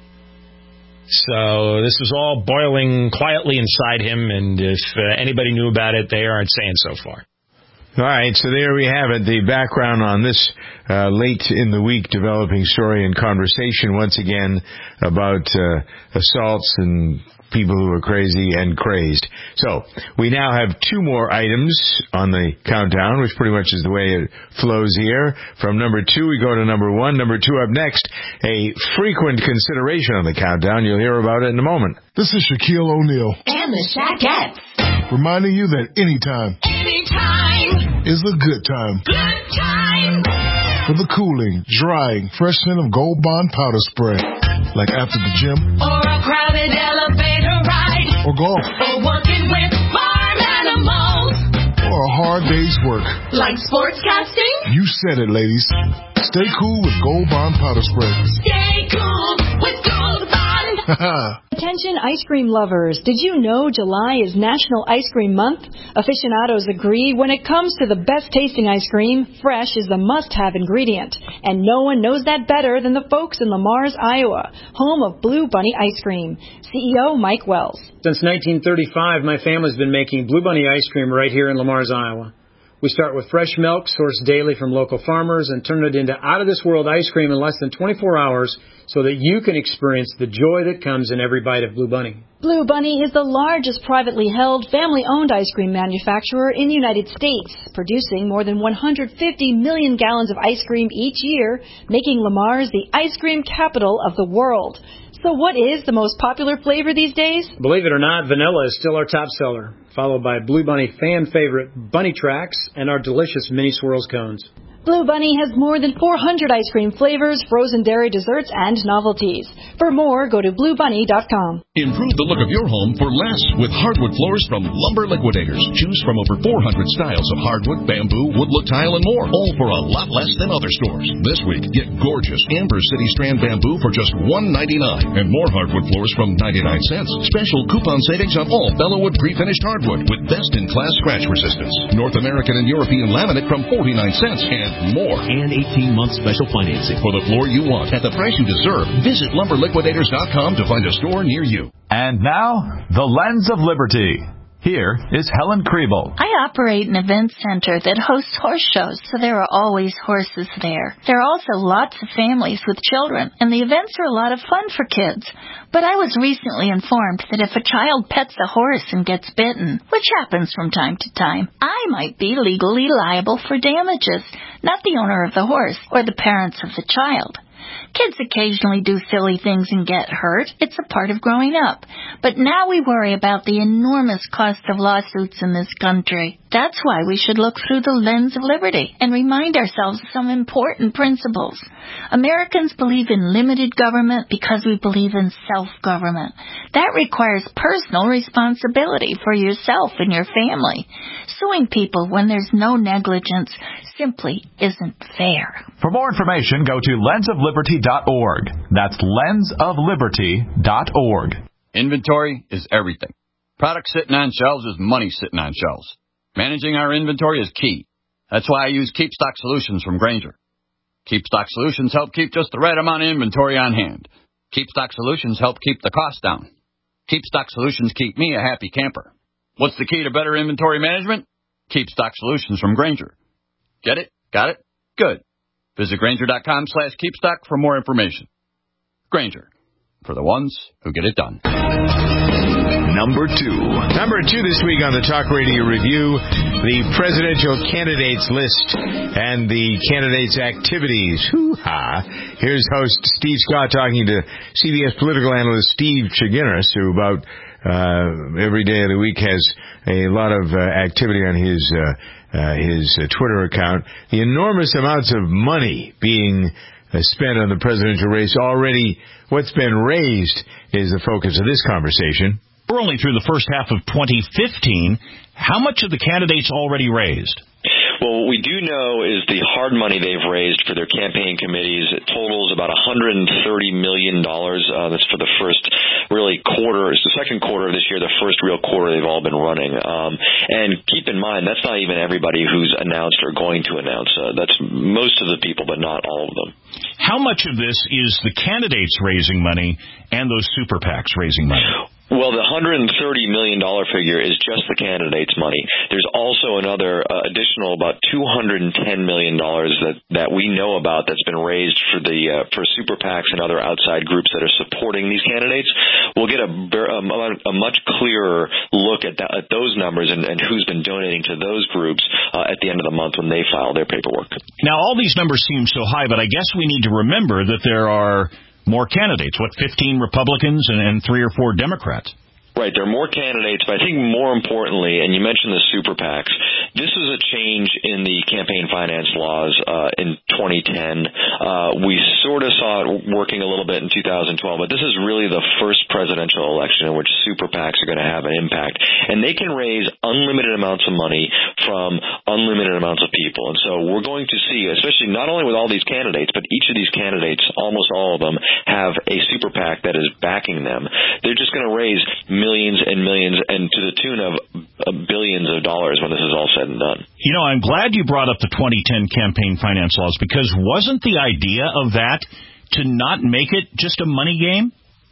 So this was all boiling quietly inside him, and if uh, anybody knew about it, they aren't saying so far. All right, so there we have it, the background on this uh, late in the week developing story and conversation once again about uh, assaults and people who are crazy and crazed. So we now have two more items on the countdown, which pretty much is the way it flows here. From number two, we go to number one. Number two up next, a frequent consideration on the countdown. You'll hear about it in a moment. This is Shaquille O'Neal. And the Shaquettes. Reminding you that anytime. Anytime. Is a good time. Good time. For the cooling, drying, fresh scent of Gold Bond powder spray. Like after the gym. Or a crowded elevator ride. Or golf. Or working with farm animals. Or a hard day's work. Like sportscasting. You said it, ladies. Stay cool with Gold Bond powder spray. Stay cool with Gold Bond. Attention ice cream lovers. Did you know July is National Ice Cream Month? Aficionados agree when it comes to the best tasting ice cream, fresh is the must-have ingredient. And no one knows that better than the folks in Lamar's, Iowa, home of Blue Bunny Ice Cream. C E O Mike Wells. Since nineteen thirty-five, my family's been making Blue Bunny ice cream right here in Lamar's, Iowa. We start with fresh milk sourced daily from local farmers and turn it into out-of-this-world ice cream in less than twenty-four hours so that you can experience the joy that comes in every bite of Blue Bunny. Blue Bunny is the largest privately held, family-owned ice cream manufacturer in the United States, producing more than one hundred fifty million gallons of ice cream each year, making Lamar's the ice cream capital of the world. So what is the most popular flavor these days? Believe it or not, vanilla is still our top seller, followed by Blue Bunny fan favorite Bunny Tracks and our delicious Mini Swirls cones. Blue Bunny has more than four hundred ice cream flavors, frozen dairy desserts, and novelties. For more, go to blue bunny dot com. Improve the look of your home for less with hardwood floors from Lumber Liquidators. Choose from over four hundred styles of hardwood, bamboo, woodlook tile, and more, all for a lot less than other stores. This week, get gorgeous Amber City Strand Bamboo for just one ninety-nine, and more hardwood floors from ninety-nine cents. Special coupon savings on all Bellawood pre-finished hardwood with best-in-class scratch resistance. North American and European laminate from forty-nine cents, and more. And eighteen month special financing. For the floor you want at the price you deserve. Visit lumber liquidators dot com to find a store near you. And now, the Lens of Liberty. Here is Helen Kriebel. I operate an event center that hosts horse shows, so there are always horses there. There are also lots of families with children, and the events are a lot of fun for kids. But I was recently informed that if a child pets a horse and gets bitten, which happens from time to time, I might be legally liable for damages, not the owner of the horse or the parents of the child. Kids occasionally do silly things and get hurt. It's a part of growing up. But now we worry about the enormous cost of lawsuits in this country. That's why we should look through the lens of liberty and remind ourselves of some important principles. Americans believe in limited government because we believe in self-government. That requires personal responsibility for yourself and your family. Suing people when there's no negligence simply isn't fair. For more information, go to lens of liberty dot org. That's lens of liberty dot org. Inventory is everything. Product sitting on shelves is money sitting on shelves. Managing our inventory is key. That's why I use KeepStock Solutions from Grainger. KeepStock Solutions help keep just the right amount of inventory on hand. KeepStock Solutions help keep the cost down. KeepStock Solutions keep me a happy camper. What's the key to better inventory management? KeepStock Solutions from Grainger. Get it? Got it? Good. Visit Grainger dot com slash KeepStock for more information. Grainger, for the ones who get it done. Number two. Number two this week on the Talk Radio Review, the presidential candidates list and the candidates' activities. Hoo-ha. Here's host Steve Scott talking to C B S political analyst Steve Chigueras, who about uh, every day of the week has a lot of uh, activity on his uh, uh, his uh, Twitter account. The enormous amounts of money being uh, spent on the presidential race already. What's been raised is the focus of this conversation. We're only through the first half of twenty fifteen. How much have the candidates already raised? Well, what we do know is the hard money they've raised for their campaign committees. It totals about one hundred thirty million dollars. Uh, that's for the first really quarter. It's the second quarter of this year, the first real quarter they've all been running. Um, and keep in mind, that's not even everybody who's announced or going to announce. Uh, that's most of the people, but not all of them. How much of this is the candidates raising money and those super PACs raising money? Well, the one hundred thirty million dollars figure is just the candidates' money. There's also another uh, additional about two hundred ten million dollars that, that we know about that's been raised for the uh, for super PACs and other outside groups that are supporting these candidates. We'll get a, um, a much clearer look at, that, at those numbers and, and who's been donating to those groups uh, at the end of the month when they file their paperwork. Now, all these numbers seem so high, but I guess we need to remember that there are more candidates. What, fifteen Republicans and, and three or four Democrats? Right, there are more candidates, but I think more importantly, and you mentioned the super PACs, this is a change in the campaign finance laws uh, in twenty ten. Uh, we sort of saw it working a little bit in two thousand twelve, but this is really the first presidential election in which super PACs are going to have an impact. And they can raise unlimited amounts of money from unlimited amounts of people. And so we're going to see, especially not only with all these candidates, but each of these candidates, almost all of them, have a super PAC that is backing them. They're just going to raise millions and millions and to the tune of billions of dollars when this is all said and done. You know, I'm glad you brought up the twenty ten campaign finance laws, because wasn't the idea of that to not make it just a money game?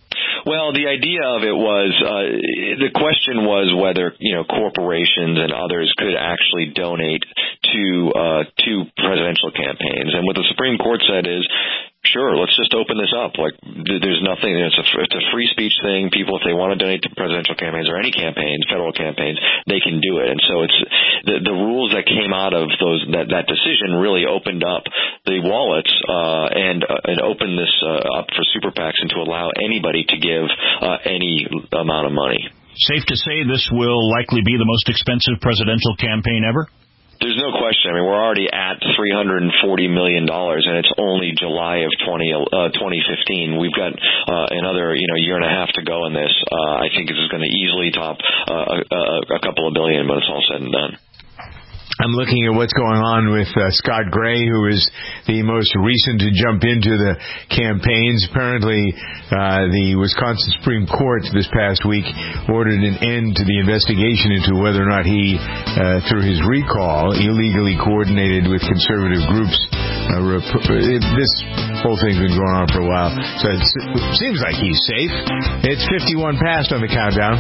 Well, the idea of it was, uh, the question was whether, you know, corporations and others could actually donate to, uh, to presidential campaigns. And what the Supreme Court said is, sure, let's just open this up. Like, there's nothing, it's a, it's a free speech thing. People, if they want to donate to presidential campaigns or any campaigns, federal campaigns, they can do it. And so it's, the, the rules that came out of those, that, that decision really opened up the wallets, uh, and, uh, and opened this, uh, up for super PACs and to allow anybody to give, uh, any amount of money. Safe to say this will likely be the most expensive presidential campaign ever? There's no question. I mean, we're already at three hundred forty million dollars, and it's only July of twenty fifteen. We've got uh, another, you know, year and a half to go in this. Uh, I think this is going to easily top uh, a, a couple of billion when it's all said and done. I'm looking at what's going on with uh, Scott Gray, who is the most recent to jump into the campaigns. Apparently, uh, the Wisconsin Supreme Court this past week ordered an end to the investigation into whether or not he, uh, through his recall, illegally coordinated with conservative groups. Uh, rep- this whole thing's been going on for a while, so it seems like he's safe. It's fifty-one past on the countdown.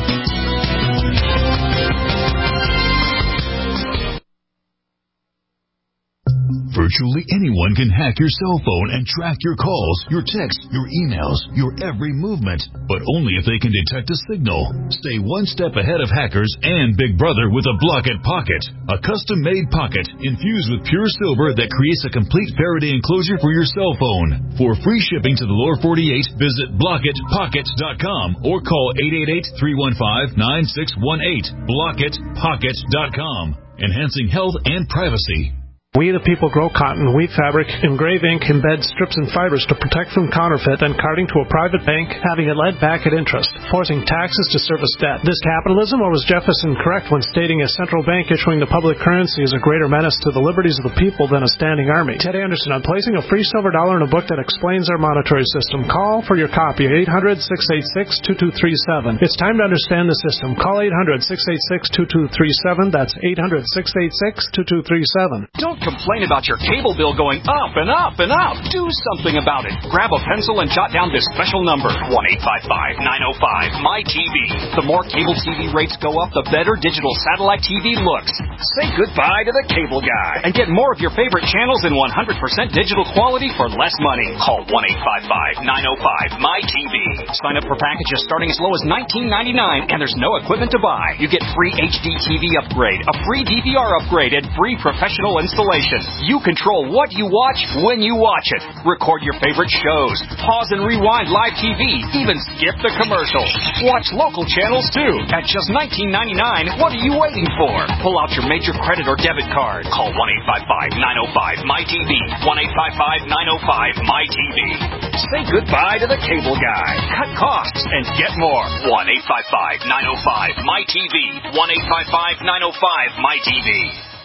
Virtually anyone can hack your cell phone and track your calls, your texts, your emails, your every movement, but only if they can detect a signal. Stay one step ahead of hackers and Big Brother with a Blockit Pocket, a custom-made pocket infused with pure silver that creates a complete Faraday enclosure for your cell phone. For free shipping to the lower forty-eight, visit blockit pocket dot com or call eight eight eight, three one five, nine six one eight. blockit pocket dot com, enhancing health and privacy. We the people grow cotton, weave fabric, engrave ink, embed strips and fibers to protect from counterfeit and carting to a private bank, having it led back at interest, forcing taxes to service debt. This capitalism, or was Jefferson correct when stating a central bank issuing the public currency is a greater menace to the liberties of the people than a standing army? Ted Anderson on placing a free silver dollar in a book that explains our monetary system. Call for your copy, eight hundred, six eight six, two two three seven. It's time to understand the system. Call eight hundred, six eight six, two two three seven. That's eight hundred, six eight six, two two three seven. Don't complain about your cable bill going up and up and up. Do something about it. Grab a pencil and jot down this special number, one eight five five, nine oh five, M Y T V. The more cable T V rates go up, the better digital satellite T V looks. Say goodbye to the cable guy and get more of your favorite channels in one hundred percent digital quality for less money. Call one eight five five, nine oh five, M Y T V. Sign up for packages starting as low as nineteen ninety-nine, and there's no equipment to buy. You get free H D T V upgrade, a free D V R upgrade, and free professional installation. You control what you watch when you watch it. Record your favorite shows. Pause and rewind live T V. Even skip the commercials. Watch local channels too. At just nineteen ninety-nine, what are you waiting for? Pull out your major credit or debit card. Call one eight five five, nine oh five, M Y T V. one eight five five, nine oh five, M Y T V. Say goodbye to the cable guy. Cut costs and get more. one eight five five, nine oh five, M Y T V. one eight five five, nine oh five, M Y T V.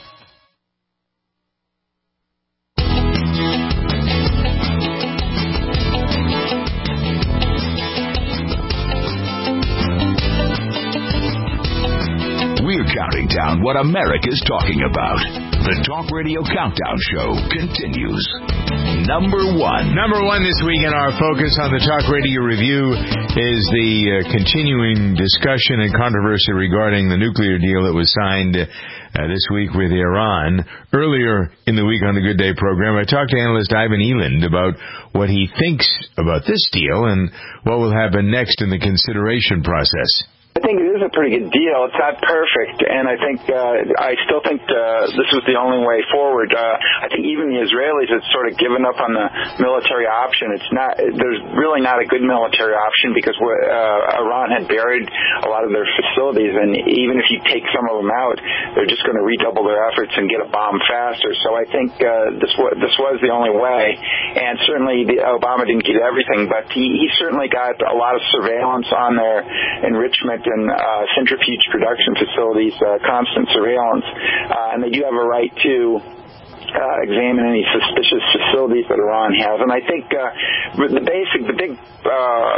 We're counting down what America's talking about. The Talk Radio Countdown Show continues. Number one. Number one this week in our focus on the Talk Radio Review is the uh, continuing discussion and controversy regarding the nuclear deal that was signed uh, this week with Iran. Earlier in the week on the Good Day program, I talked to analyst Ivan Eland about what he thinks about this deal and what will happen next in the consideration process. I think it is a pretty good deal. It's not perfect, and I think uh, I still think uh, this was the only way forward. Uh, I think even the Israelis had sort of given up on the military option. It's not. There's really not a good military option because uh, Iran had buried a lot of their facilities, and even if you take some of them out, they're just going to redouble their efforts and get a bomb faster. So I think uh, this was this was the only way, and certainly the, Obama didn't get everything, but he, he certainly got a lot of surveillance on their enrichment and uh, centrifuge production facilities, uh, constant surveillance, uh, and they do have a right to uh, examine any suspicious facilities that Iran has. And I think uh, the basic, the big uh,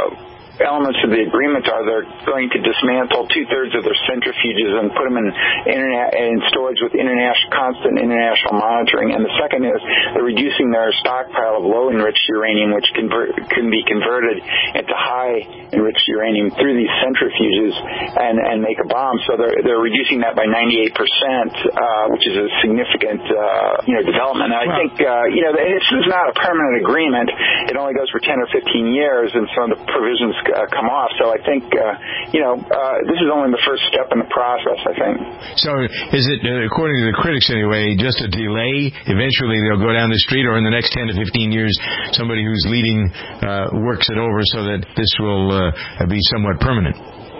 elements of the agreement are they're going to dismantle two-thirds of their centrifuges and put them in, interna- in storage with international, constant international monitoring. And the second is they're reducing their stockpile of low-enriched uranium, which convert, can be converted into high-enriched uranium through these centrifuges and, and make a bomb. So they're, they're reducing that by ninety-eight percent, uh, which is a significant uh, you know, development. And I think, uh, you know, this is not a permanent agreement. It only goes for ten or fifteen years, and so the provisions uh, come off. So I think, uh, you know, uh, this is only the first step in the process, I think. So is it, uh, according to the critics anyway, just a delay? Eventually they'll go down the street, or in the next ten to fifteen years, somebody who's leading uh, works it over so that this will uh, be somewhat permanent?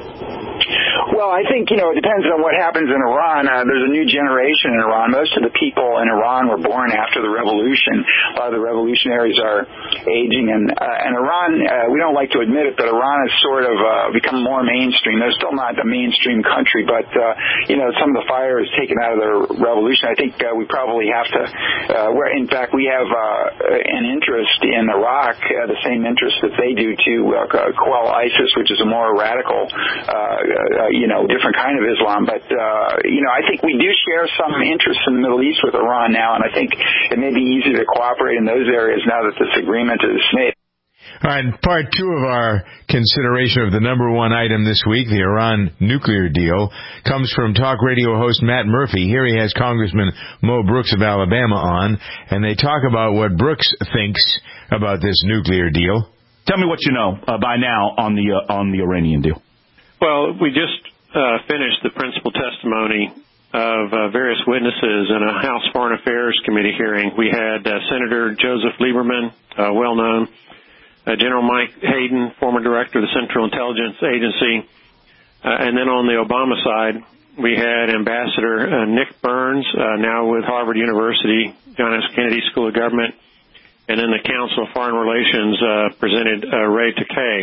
Well, I think, you know, it depends on what happens in Iran. Uh, there's a new generation in Iran. Most of the people in Iran were born after the revolution. A lot of the revolutionaries are aging. And, uh, and Iran, uh, we don't like to admit it, but Iran has sort of uh, become more mainstream. They're still not a mainstream country, but, uh, you know, some of the fire is taken out of their revolution. I think uh, we probably have to, uh, where in fact we have uh, an interest in Iraq, uh, the same interest that they do to uh, quell ISIS, which is a more radical, uh, uh, you know, different kind of Islam. But, uh, you know, I think we do share some interest in the Middle East with Iran now, and I think it may be easier to cooperate in those areas now that this agreement is made. All right, part two of our consideration of the number one item this week, the Iran nuclear deal, comes from talk radio host Matt Murphy. Here he has Congressman Mo Brooks of Alabama on, and they talk about what Brooks thinks about this nuclear deal. Tell me what you know uh, by now on the uh, on the Iranian deal. Well, we just uh, finished the principal testimony of uh, various witnesses in a House Foreign Affairs Committee hearing. We had uh, Senator Joseph Lieberman, uh, well-known, uh, General Mike Hayden, former director of the Central Intelligence Agency, uh, and then on the Obama side, we had Ambassador uh, Nick Burns, uh, now with Harvard University, John F. Kennedy School of Government, and then the Council of Foreign Relations uh, presented uh, Ray Takei.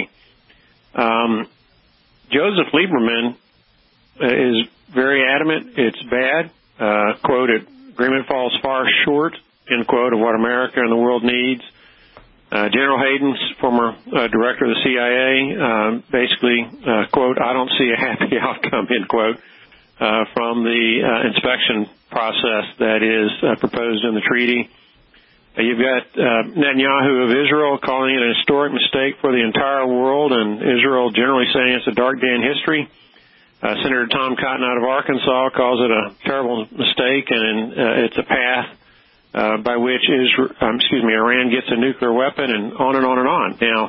Um, Joseph Lieberman uh, is very adamant it's bad. Uh, quote, agreement falls far short, end quote, of what America and the world needs. Uh, General Hayden, former uh, director of the C I A, uh, basically, uh, quote, I don't see a happy outcome, end quote, uh, from the uh, inspection process that is uh, proposed in the treaty. Uh, you've got uh, Netanyahu of Israel calling it an historic mistake for the entire world, and Israel generally saying it's a dark day in history. Uh, Senator Tom Cotton out of Arkansas calls it a terrible mistake, and uh, it's a path uh, by which Israel, um, excuse me, Iran gets a nuclear weapon, and on and on and on. Now,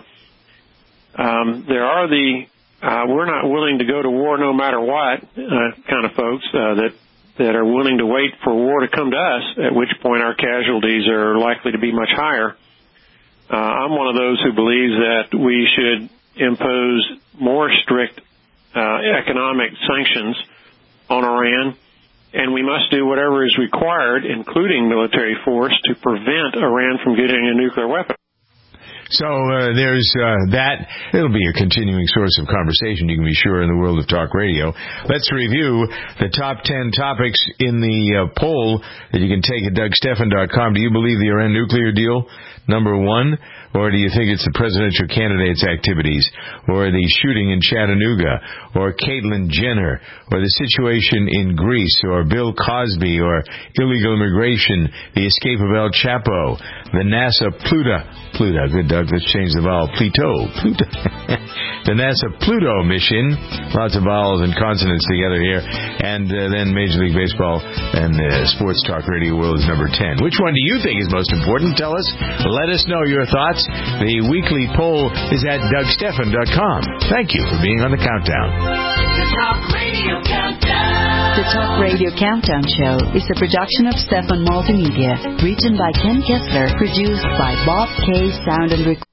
um, there are the uh, we're not willing to go to war no matter what uh, kind of folks uh, that that are willing to wait for war to come to us, at which point our casualties are likely to be much higher. Uh, I'm one of those who believes that we should impose more strict uh, economic sanctions on Iran, and we must do whatever is required, including military force, to prevent Iran from getting a nuclear weapon. So uh, there's uh, that. It'll be a continuing source of conversation, you can be sure, in the world of talk radio. Let's review the top ten topics in the uh, poll that you can take at Doug Stephan dot com. Do you believe the Iran nuclear deal, number one? Or do you think it's the presidential candidate's activities, or the shooting in Chattanooga, or Caitlyn Jenner, or the situation in Greece, or Bill Cosby, or illegal immigration, the escape of El Chapo, the NASA Pluto, Pluto, good Doug, let's change the vowel, Pluto, Pluto, the NASA Pluto mission, lots of vowels and consonants together here, and uh, then Major League Baseball and uh, Sports Talk Radio World is number ten. Which one do you think is most important? Tell us. Let us know your thoughts. The weekly poll is at Doug Stephan dot com. Thank you for being on the Countdown. The Talk Radio Countdown. The Talk Radio Countdown Show is a production of Stephan Multimedia, written by Ken Kessler, produced by Bob K. Sound and Recording.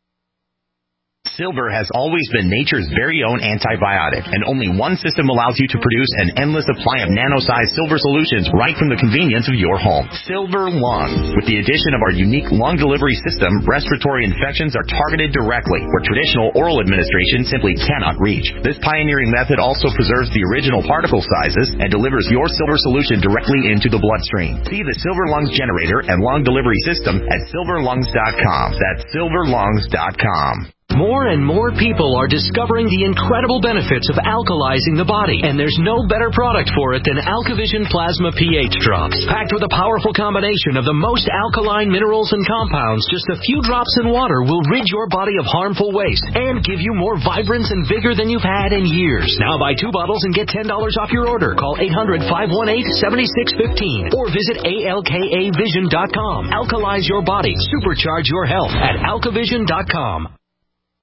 Silver has always been nature's very own antibiotic, and only one system allows you to produce an endless supply of nano-sized silver solutions right from the convenience of your home. Silver Lungs. With the addition of our unique lung delivery system, respiratory infections are targeted directly, where traditional oral administration simply cannot reach. This pioneering method also preserves the original particle sizes and delivers your silver solution directly into the bloodstream. See the Silver Lungs generator and lung delivery system at silver lungs dot com. That's silver lungs dot com. More and more people are discovering the incredible benefits of alkalizing the body, and there's no better product for it than AlkaVision Plasma pH Drops. Packed with a powerful combination of the most alkaline minerals and compounds, just a few drops in water will rid your body of harmful waste and give you more vibrance and vigor than you've had in years. Now buy two bottles and get ten dollars off your order. Call eight hundred, five one eight, seven six one five or visit A L K A vision dot com. Alkalize your body. Supercharge your health at alka vision dot com.